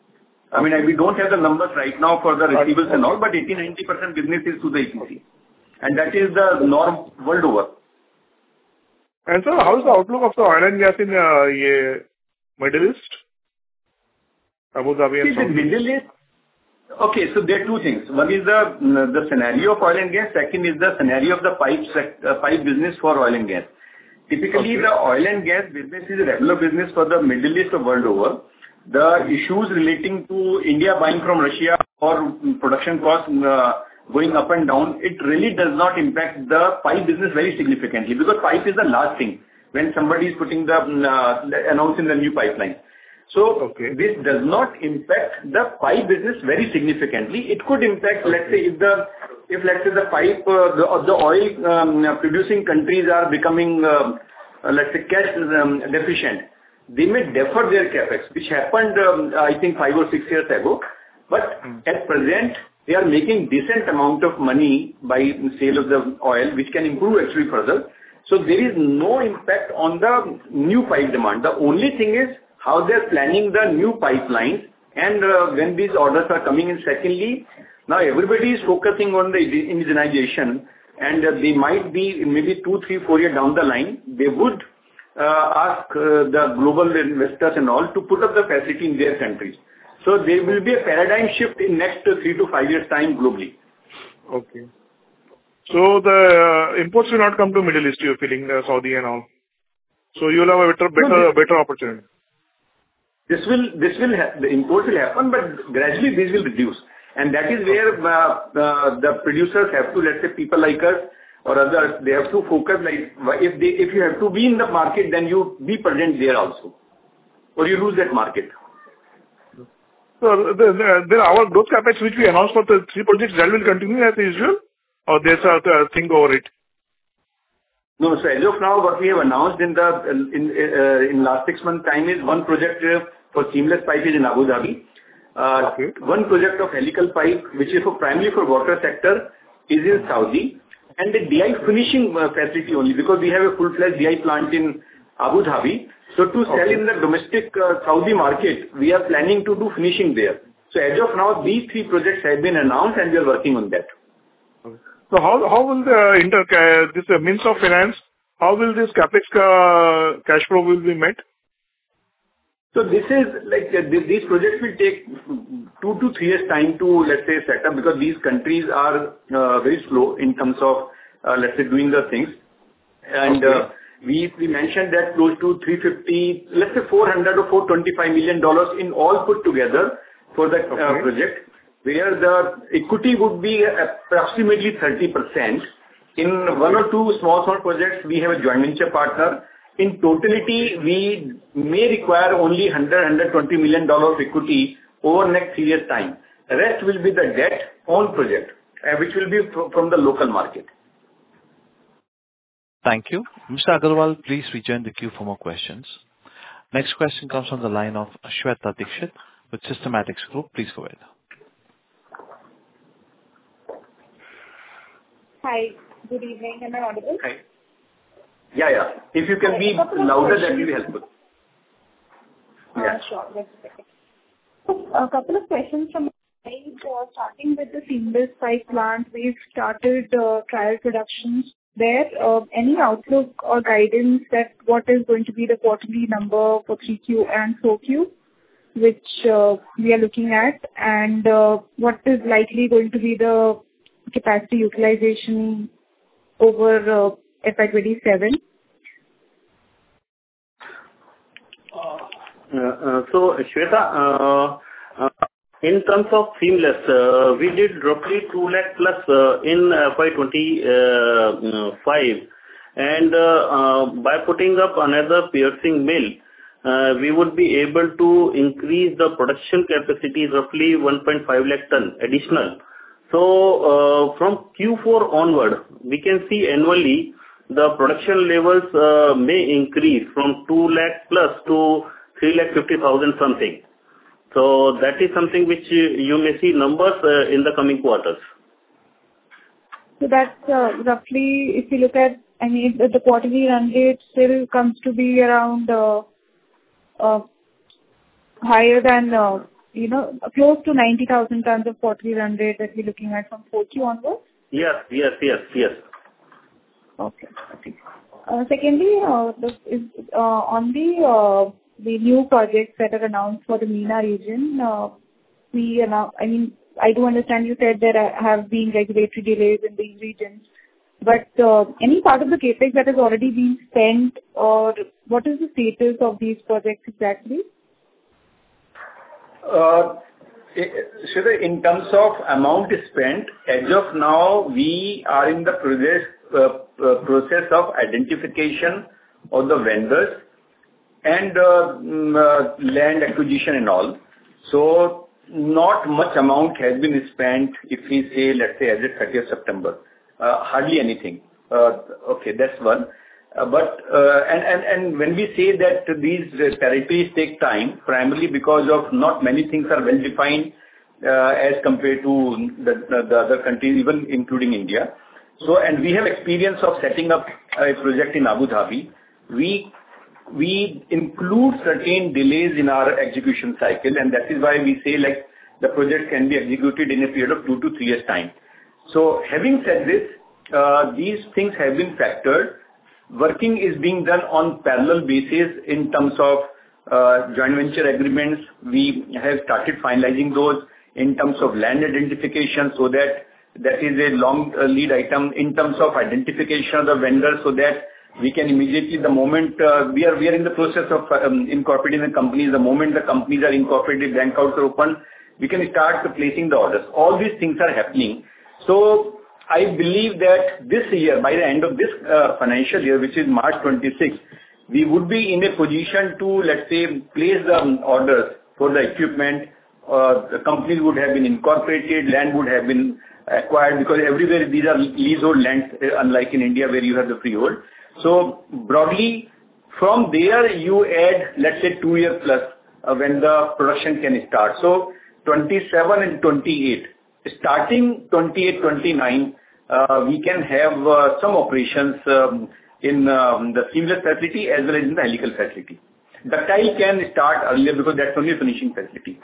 I mean, we don't have the numbers right now for the receivables and all, but eighty to ninety percent business is to the E P C. And that is the norm world over. And sir, how is the outlook of the oil and gas in uh, yeah, Middle East? Abu Dhabi and See, the Middle East. Okay, so there are two things. One is the the scenario of oil and gas. Second is the scenario of the pipe uh, pipe business for oil and gas. Typically, okay. the oil and gas business is a regular business for the Middle East or world over. The issues relating to India buying from Russia or production costs uh, going up and down, it really does not impact the pipe business very significantly, because pipe is the last thing when somebody is putting the uh, announcing the new pipeline. So okay. this does not impact the pipe business very significantly. It could impact, let's say, if the if let's say the pipe uh, the, the oil um, producing countries are becoming uh, uh, let's say cash um, deficient, they may defer their capex, which happened um, I think five or six years ago. But mm. at present, they are making decent amount of money by sale of the oil, which can improve actually further. So there is no impact on the new pipe demand. The only thing is how they are planning the new pipelines and uh, when these orders are coming in. Secondly, now everybody is focusing on the indigenization, and uh, they might be maybe two, three, four years down the line, they would uh, ask uh, the global investors and all to put up the facility in their countries. So there will be a paradigm shift in next uh, three to five years time globally. Okay. So the uh, imports will not come to Middle East, you're feeling, uh, Saudi and all. So you will have a better, better, no, this, better opportunity. This will, this will, ha- the imports will happen, but gradually these will reduce. And that is where uh, uh, the producers have to, let's say people like us or others, they have to focus, like if they, if you have to be in the market, then you be present there also, or you lose that market. So then the, our growth capex which we announced for the three projects, that will continue as usual, or there's a thing over it? No, so as of now, what we have announced in the in uh, in last six months time is one project uh, for seamless pipe is in Abu Dhabi. Uh, okay. One project of helical pipe, which is for primarily for water sector, is in Saudi, and the D I finishing uh, facility only, because we have a full-fledged D I plant in Abu Dhabi. So to sell okay. in the domestic uh, Saudi market, we are planning to do finishing there. So as of now, these three projects have been announced, and we are working on that. Okay. So how how will the inter uh, this uh, means of finance? How will this capex uh, cash flow will be met? So this is like uh, th- these projects will take two to three years time to, let's say, set up, because these countries are uh, very slow in terms of uh, let's say doing the things. And okay. uh, we we mentioned that close to three hundred fifty, let's say four hundred or four hundred twenty-five million dollars in all put together for the okay. uh, project, where the equity would be approximately thirty percent. In one or two small small projects, we have a joint venture partner. In totality, we may require only one hundred, one hundred twenty million dollars of equity over next three years' time. The rest will be the debt on project, uh, which will be fr- from the local market. Thank you. Mister Agarwal, please rejoin the queue for more questions. Next question comes from the line of Shweta Dikshit with Systematics Group. Please go ahead. Hi. Good evening. Am I audible? Hi. Yeah, yeah. If you can be louder, that will be helpful. Uh, yeah. Sure. That's okay. A couple of questions from my side. Uh, starting with the seamless pipe plant, we've started uh, trial productions there. Uh, any outlook or guidance that what is going to be the quarterly number for three Q and four Q, which uh, we are looking at, and uh, what is likely going to be the capacity utilization over uh, F Y twenty-seven? Uh, uh, so, Shweta, uh, uh, in terms of seamless, uh, we did roughly two lakh plus uh, in F Y twenty-five, and uh, uh, by putting up another piercing mill, uh, we would be able to increase the production capacity roughly one point five lakh ton additional. So, uh, from Q four onward, we can see annually the production levels uh, may increase from two lakh plus to three lakh fifty thousand something. So that is something which you, you may see numbers uh, in the coming quarters. So that's uh, roughly, if you look at, I mean, the, the quarterly run rate still comes to be around uh, uh, higher than uh, you know, close to ninety thousand tons of quarterly run rate that we're looking at from four Q onwards? Yes, yes, yes, yes. Okay. Okay. Uh, Secondly, uh, the- is uh, on the uh, the new projects that are announced for the MENA region, uh, we annou- I mean, I do understand you said there are- have been regulatory delays in these regions, but uh, any part of the CapEx that has already been spent, or what is the status of these projects exactly? Uh, Shweta, in terms of amount spent, as of now, we are in the process uh, uh, process of identification of the vendors and uh, mm, uh, land acquisition and all. So not much amount has been spent, if we say, let's say, as of thirtieth September. Uh, Hardly anything. Uh, Okay, that's one. Uh, But uh, and and and when we say that these uh, territories take time, primarily because of not many things are well defined uh, as compared to the the the other countries, even including India. So, and we have experience of setting up a project in Abu Dhabi. We we include certain delays in our execution cycle, and that is why we say, like, the project can be executed in a period of two to three years' time. So having said this, uh, these things have been factored. Working is being done on parallel basis in terms of uh, joint venture agreements. We have started finalizing those in terms of land identification, so that that is a long uh, lead item in terms of identification of the vendor, so that we can immediately, the moment uh, we are we are in the process of um, incorporating the companies, the moment the companies are incorporated, bank accounts are open, we can start placing the orders. All these things are happening. So I believe that this year, by the end of this uh, financial year, which is March twenty-sixth, we would be in a position to, let's say, place the um, orders for the equipment. Uh, the companies would have been incorporated, land would have been acquired, because everywhere these are leasehold lands, uh, unlike in India where you have the freehold. So broadly, from there you add, let's say, two year plus uh, when the production can start. So twenty-seven and twenty-eight. Starting twenty-eight, twenty-nine, uh, we can have uh, some operations um, in um, the seamless facility as well as in the helical facility. Ductile can start earlier because that's only a finishing facility.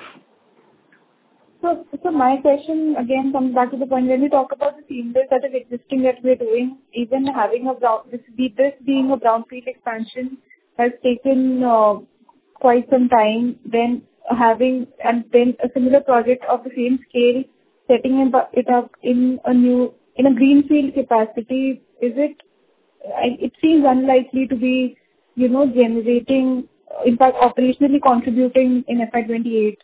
So, so my question again comes back to the point, when we talk about the seamless that is existing that we're doing, even having a brown, this, this being a brownfield expansion has taken uh, quite some time, then having, and then a similar project of the same scale, setting it up in a new, in a greenfield capacity, is it, it seems unlikely to be, you know, generating, in fact, operationally contributing in F Y twenty-eight.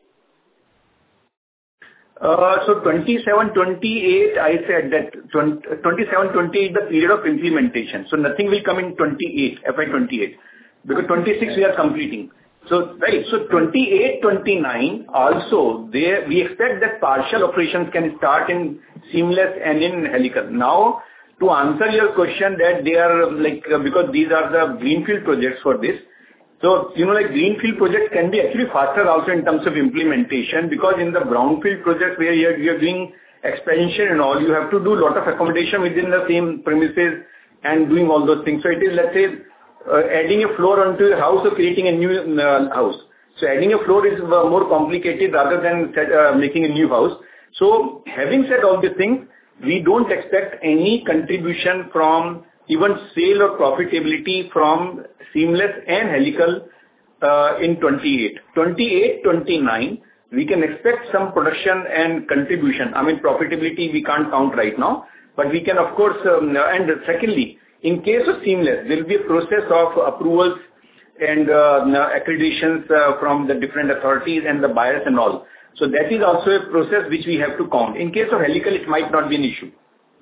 Uh, So twenty-seven, twenty-eight, I said that twenty-seven, twenty-eight is the period of implementation. So nothing will come in twenty-eight, F Y twenty-eight, because twenty-six we are completing. So, right, so twenty-eight, twenty-nine also, there we expect that partial operations can start in seamless and in helical. Now, to answer your question that they are like, uh, because these are the greenfield projects for this, so, you know, like greenfield projects can be actually faster also in terms of implementation, because in the brownfield projects where you are, you are doing expansion and all, you have to do a lot of accommodation within the same premises and doing all those things. So it is, let's say, uh, adding a floor onto a house or creating a new uh, house. So adding a floor is uh, more complicated rather than uh, making a new house. So having said all these things, we don't expect any contribution from even sale or profitability from seamless and helical uh, in twenty-eight. twenty-eight, twenty-nine, we can expect some production and contribution. I mean, profitability we can't count right now, but we can, of course, um, and secondly, in case of seamless, there will be a process of approvals and uh, accreditations uh, from the different authorities and the buyers and all. So that is also a process which we have to count. In case of helical, it might not be an issue.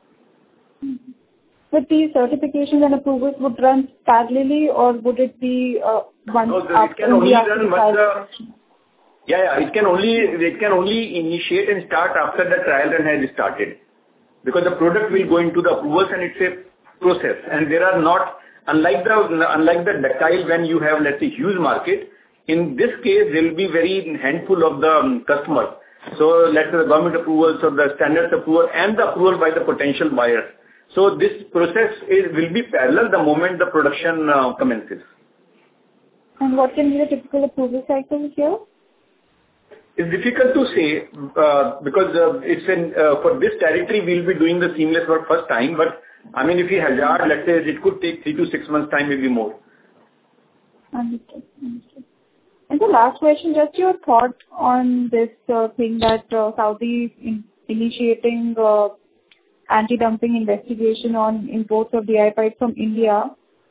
But these certifications and approvals would run parallelly, or would it be uh, one no, after it can only after run the once trial the, yeah, yeah, it can only it can only initiate and start after the trial run has started, because the product will go into the approvals and it's a process, and there are not, unlike the unlike the ductile when you have, let's say, huge market. In this case, there will be very handful of the um, customers. So let's say the government approvals or the standards approval and the approval by the potential buyers. So this process is will be parallel the moment the production uh, commences. And what can be the typical approval cycle here? It's difficult to say uh, because uh, it's in uh, for this territory we'll be doing the seamless for first time. But I mean, if we hazard, let's say it could take three to six months time, maybe more. Understood. Understood. And the last question, just your thought on this uh, thing that uh, Saudi is in, initiating uh, anti-dumping investigation on imports of D I pipe from India.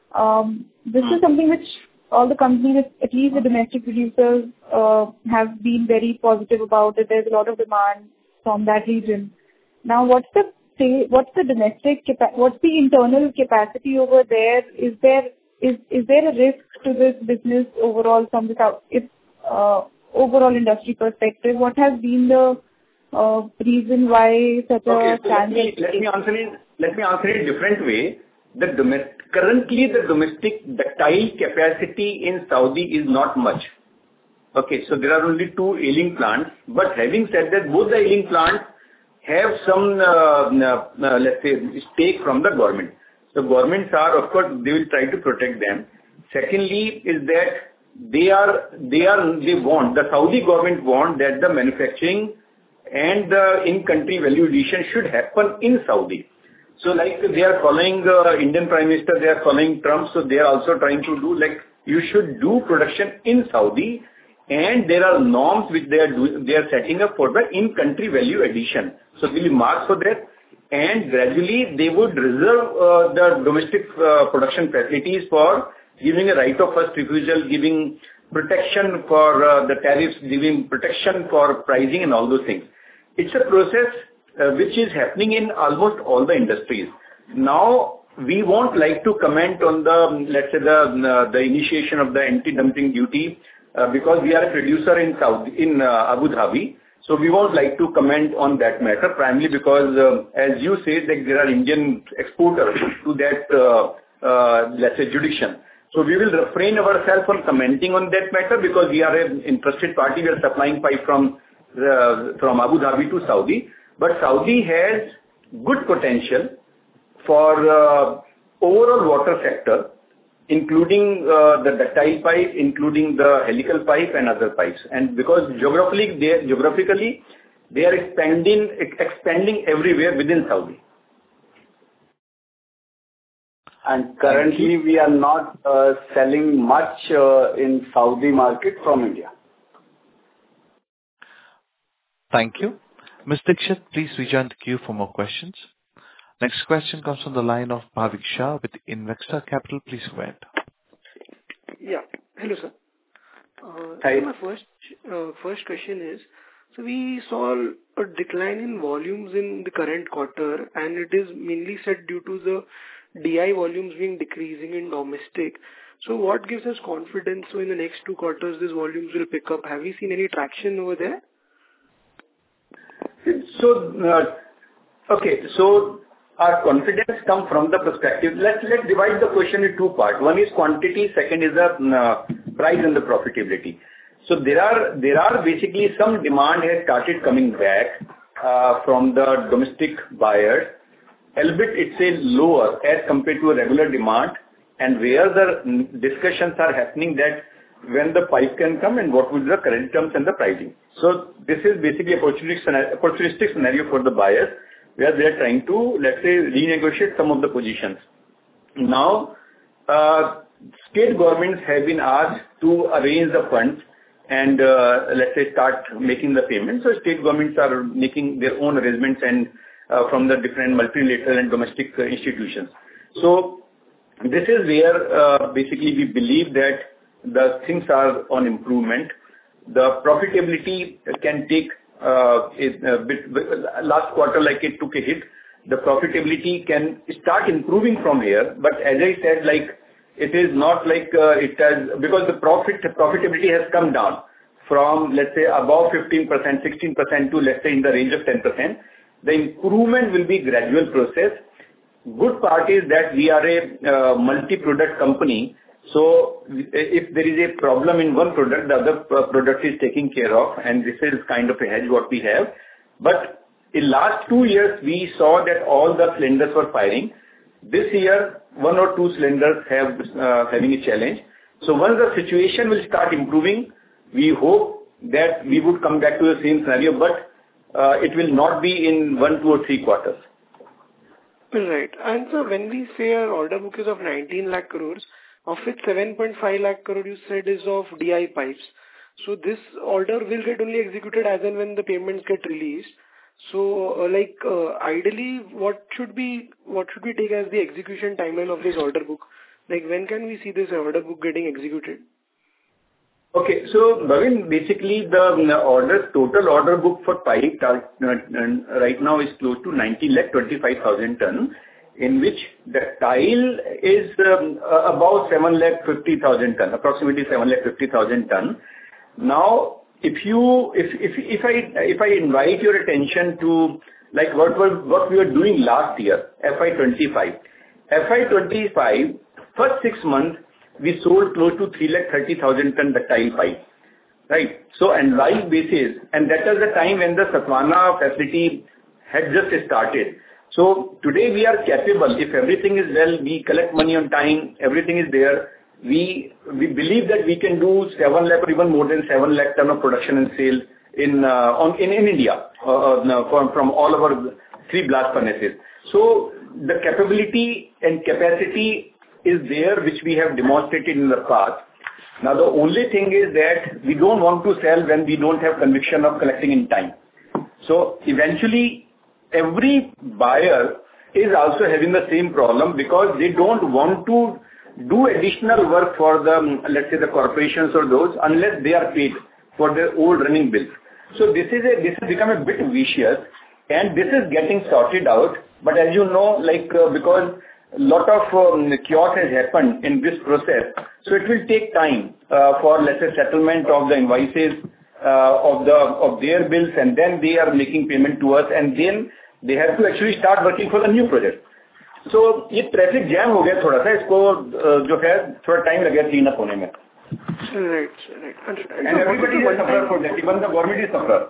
Um, this is something which all the companies, at least the domestic producers, uh, have been very positive about it. There's a lot of demand from that region. Now, what's the say, what's the domestic capa- what's the internal capacity over there? Is there is is there a risk to this business overall from the south? If uh, overall industry perspective, what has been the uh, reason why such okay, a so let me let me answer it let me answer it a different way. The domestic, currently the domestic ductile capacity in Saudi is not much. Okay, so there are only two ailing plants. But having said that, both the ailing plants have some, uh, uh, let's say, stake from the government. So governments are, of course, they will try to protect them. Secondly, is that they are, they are, they want, the Saudi government want that the manufacturing and the in-country value addition should happen in Saudi. So like they are following uh, Indian Prime Minister, they are following Trump, so they are also trying to do like you should do production in Saudi, and there are norms which they are doing, they are setting up for the in-country value addition. So they will mark for that, and gradually they would reserve uh, the domestic uh, production facilities for giving a right of first refusal, giving protection for uh, the tariffs, giving protection for pricing and all those things. It's a process Uh, which is happening in almost all the industries. Now, we won't like to comment on the, let's say, the uh, the initiation of the anti-dumping duty uh, because we are a producer in Saudi, in uh, Abu Dhabi. So we won't like to comment on that matter, primarily because, uh, as you said, like there are Indian exporters to that, uh, uh, let's say, jurisdiction. So we will refrain ourselves from commenting on that matter because we are an interested party. We are supplying pipe from uh, from Abu Dhabi to Saudi. But Saudi has good potential for uh, overall water sector, including uh, the ductile pipe, including the helical pipe and other pipes. And because geographically they are, geographically, they are expanding, expanding everywhere within Saudi. And currently we are not uh, selling much uh, in Saudi market from India. Thank you. Miz Dixit, please rejoin the queue for more questions. Next question comes from the line of Bhavik Shah with Investor Capital. Please go ahead. Yeah. Hello, sir. Uh, Hi. So my first uh, first question is, so we saw a decline in volumes in the current quarter, and it is mainly said due to the D I volumes being decreasing in domestic. So what gives us confidence so in the next two quarters these volumes will pick up? Have we seen any traction over there? So, uh, okay, so our confidence comes from the perspective. Let's let's divide the question in two parts. One is quantity, second is the uh, price and the profitability. So there are there are basically some demand has started coming back uh, from the domestic buyers, albeit it's a lower as compared to a regular demand, and where the discussions are happening that when the pipe can come and what will be the current terms and the pricing. So this is basically a opportunistic scenario, opportunistic scenario for the buyers where they are trying to, let's say, renegotiate some of the positions. Now, uh, state governments have been asked to arrange the funds and, uh, let's say, start making the payments. So state governments are making their own arrangements and uh, from the different multilateral and domestic uh, institutions. So this is where uh, basically we believe that the things are on improvement. The profitability can take uh, a bit. Last quarter, like it took a hit. The profitability can start improving from here. But as I said, like it is not like uh, it has, because the profit profitability has come down from, let's say, above fifteen percent, sixteen percent to, let's say, in the range of ten percent. The improvement will be gradual process. Good part is that we are a uh, multi-product company. So if there is a problem in one product, the other product is taken care of, and this is kind of a hedge what we have. But in last two years, we saw that all the cylinders were firing. This year, one or two cylinders have uh, having a challenge. So once the situation will start improving, we hope that we would come back to the same scenario, but uh, it will not be in one, two or three quarters. Right. And so when we say our order book is of nineteen lakh crores, of which seven point five lakh crore you said is of D I pipes. So this order will get only executed as and when the payments get released. So, uh, like, uh, ideally, what should be, what should we take as the execution timeline of this order book? Like, when can we see this order book getting executed? Okay. So, Bhavin, basically the order, total order book for pipe uh, right now is close to ninety lakh twenty-five thousand ton, in which the tile is um, uh, about seven lakh fifty thousand ton, approximately seven lakh fifty thousand ton. Now, if you, if if if I if I invite your attention to like what was what we were doing last year, F Y twenty-five, F Y twenty-five first six months we sold close to three lakh thirty thousand ton ductile pipe, right? So annualized basis, and that was the time when the Sathavahana facility had just started. So today we are capable, if everything is well, we collect money on time, everything is there. We we believe that we can do seven lakh or even more than seven lakh ton of production and sale in uh, on in, in India uh, uh, from from all of our three blast furnaces. So the capability and capacity is there, which we have demonstrated in the past. Now the only thing is that we don't want to sell when we don't have conviction of collecting in time. So eventually, every buyer is also having the same problem because they don't want to do additional work for the, let's say, the corporations or those, unless they are paid for their old running bills. So this is a, this has become a bit vicious, and this is getting sorted out. But as you know, like, uh, because a lot of um, chaos has happened in this process, so it will take time uh, for, let's say, settlement of the invoices uh, of the of their bills, and then they are making payment to us, and then they have to actually start working for the new project. So ये traffic jam हो गया थोड़ा सा, इसको जो है थोड़ा time लगेगा क्लीन अप होने में. Right, right. Understood. And everybody is sufferer for that. Even the government is sufferer.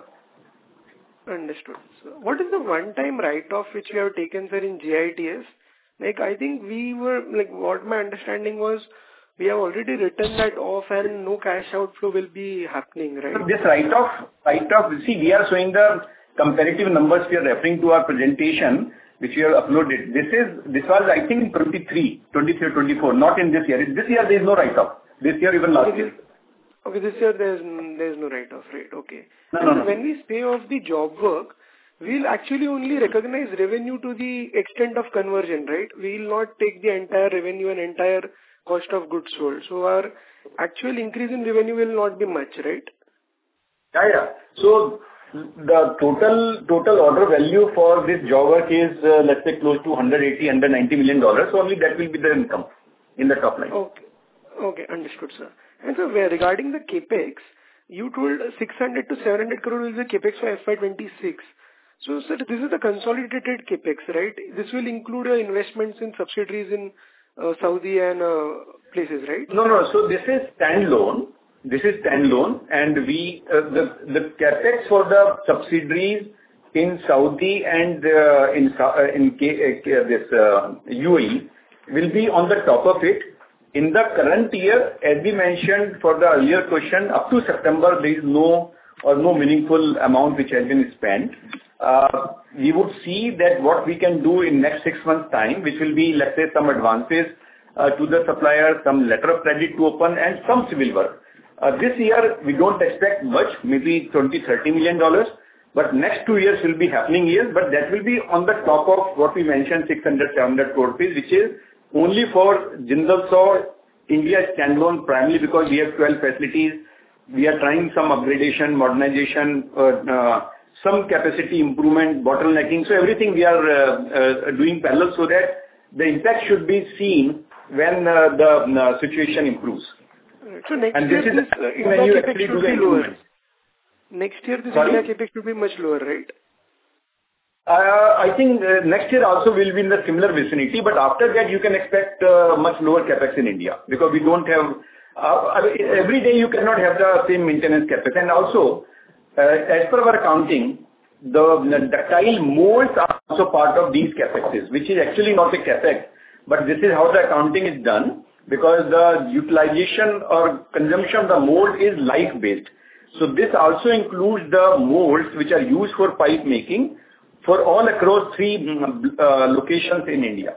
Understood. So what is the one-time write-off which we have taken, sir, in J I T S? Like, I think we were, like, what my understanding was, we have already written that off and no cash outflow will be happening, right? So this write-off, write-off, see, we are showing the comparative numbers. We are referring to our presentation, which we have uploaded. This is, this was, I think, twenty-three, twenty-three, twenty-four, not in this year. This year there is no write-off. This year, even last okay, year. Okay, this year there's there's no write-off, right? Okay. No, and no, no. When we say of the job work, we'll actually only recognize revenue to the extent of conversion, right? We'll not take the entire revenue and entire cost of goods sold. So our actual increase in revenue will not be much, right? Yeah, yeah. So the total total order value for this job work is, uh, let's say, close to one hundred eighty, one hundred ninety million dollars. So only that will be the income in the top line. Okay. Okay, understood, sir. And so regarding the capex, you told six hundred to seven hundred crore is the capex for F Y twenty-six. So, sir, this is the consolidated capex, right? This will include uh, investments in subsidiaries in uh, Saudi and uh, places, right? No, no. So this is standalone. This is standalone, and we uh, the the capex for the subsidiaries in Saudi and uh, in uh, in K, uh, this uh, U A E will be on the top of it. In the current year, as we mentioned for the earlier question, up to September, there is no or no meaningful amount which has been spent. Uh, we would see that what we can do in next six months' time, which will be, let's say, some advances uh, to the supplier, some letter of credit to open, and some civil work. Uh, this year, we don't expect much, maybe twenty, thirty million dollars, but next two years will be happening years, but that will be on the top of what we mentioned, six hundred, seven hundred crore rupees, which is only for Jindal Saw India standalone, primarily because we have twelve facilities. We are trying some upgradation, modernization, uh, uh, some capacity improvement, bottlenecking. So everything we are uh, uh, doing parallel so that the impact should be seen when uh, the uh, situation improves. So next and year, this this is uh, when you India actually capex do should the be lower. improvements. Next year, this Sorry? India capex should be much lower, right? Uh, I think uh, next year also will be in the similar vicinity, but after that you can expect uh, much lower capex in India because we don't have, uh, I mean, every day you cannot have the same maintenance capex. And also, uh, as per our accounting, the, the ductile molds are also part of these capexes, which is actually not a capex, but this is how the accounting is done because the utilization or consumption of the mold is life-based. So this also includes the molds which are used for pipe making for all across three uh, locations in India.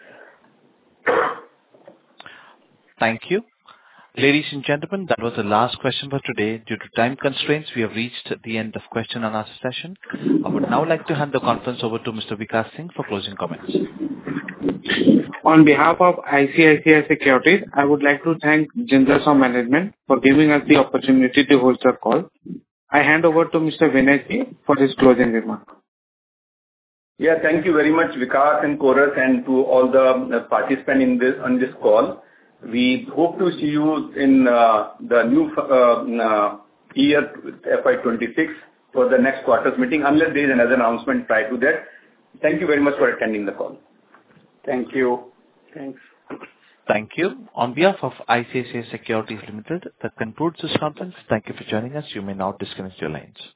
Thank you. Ladies and gentlemen, that was the last question for today. Due to time constraints, we have reached the end of question and answer session. I would now like to hand the conference over to Mister Vikas Singh for closing comments. On behalf of I C I C I Securities, I would like to thank Jindal Saw Management for giving us the opportunity to host the call. I hand over to Mister Vinay Ji for his closing remark. Yeah, thank you very much, Vikas and Chorus, and to all the participants in this on this call. We hope to see you in uh, the new uh, uh, year F Y twenty-six for the next quarter's meeting, unless there is another announcement prior to that. Thank you very much for attending the call. Thank you. Thanks. Thank you. On behalf of I C I C I Securities Limited, that concludes this conference. Thank you for joining us. You may now disconnect your lines.